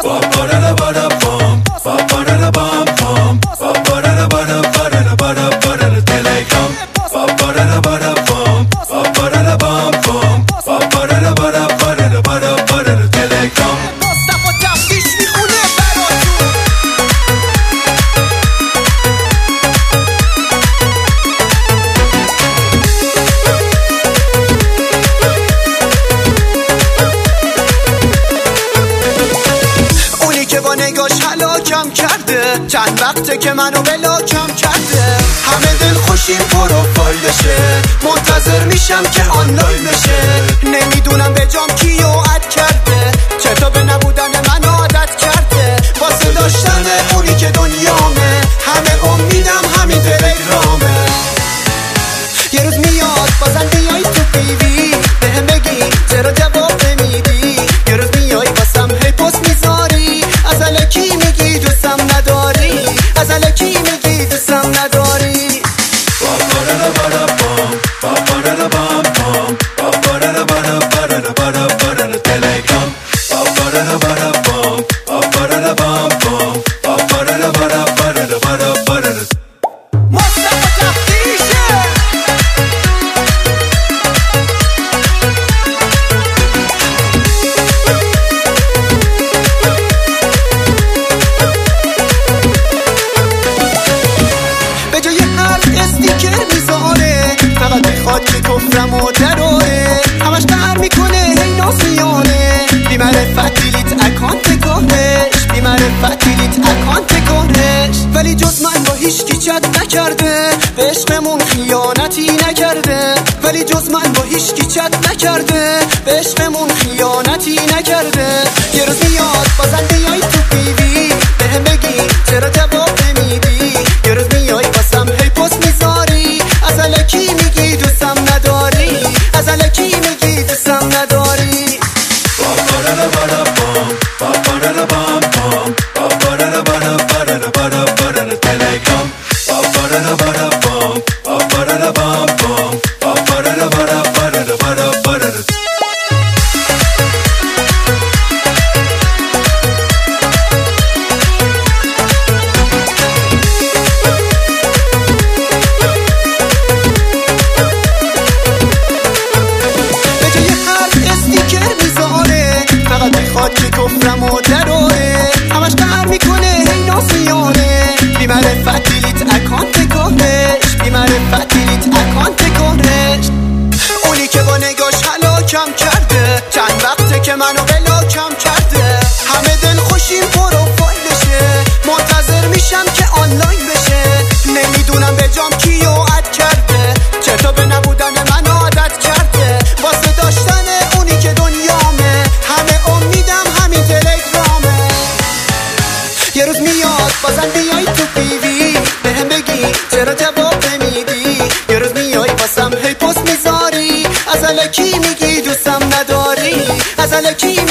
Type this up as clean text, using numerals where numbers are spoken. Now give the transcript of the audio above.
نگاش هلاکم کرده، چند وقته که منو بلاکم کرده. همه دل خوشیم پروفایلشه، منتظر میشم که آنلاین بشه. نمیدونم به جام کیو اد کرده، چطور به نبودن من عادت کرده. واسه داشتن اونی که دنیامه، همه امیدم همین تلگرامه. یه روز میاد بازم بیای تو بیبی، بهم بگی چرا جواب نمیدی. یه روز میای واسم هی پست میذاری، از الکی میگی دوستم نداری، از الکی میگی دوستم نداری. فقط میخواد که کفرم و دراره، همش قهر میکنه هی ناسیانه. بیمعرفت دیلیت اکانت کهنش، بیمعرفت دیلیت اکانت کهنش. ولی جز من با هیچکی چت نکرده، به عشقمون خیانتی نکرده. ولی جز من با هیچکی چت نکرده، به عشقمون خیانتی نکرده. یه روز میاد بازم بیای تو بیبی، بهم بگی چرا جواب نمیدی. یه روز میای واسم هی پست میذاری، از الکی میگی دوستم نداری، از الکی میگی دوستم نداری. میخواد که کفرم و دراره، همش قهر میکنه هی ناسیانه. بیمعرفت دیلیت اکانت کهنش، بیمعرفت دیلیت اکانت کهنش. اونی که با نگاش هلاکم کرده، چند وقته که منو بلاکم کرده. همه دل خوشیم پروفایلشه، منتظر میشم که آنلاین بشه. نمیدونم به جام کیو اد کرده، چطور به نبودن من عادت کرده. واسه داشتن اونی که دنیامه، همه امیدم همین تلگرامه. یه روز میاد بازم بیای تو بیبی، بهم بگی چرا جواب نمیدی. یه روز میای واسم هی پست میذاری، از الکی میگی دوستم نداری، از الکی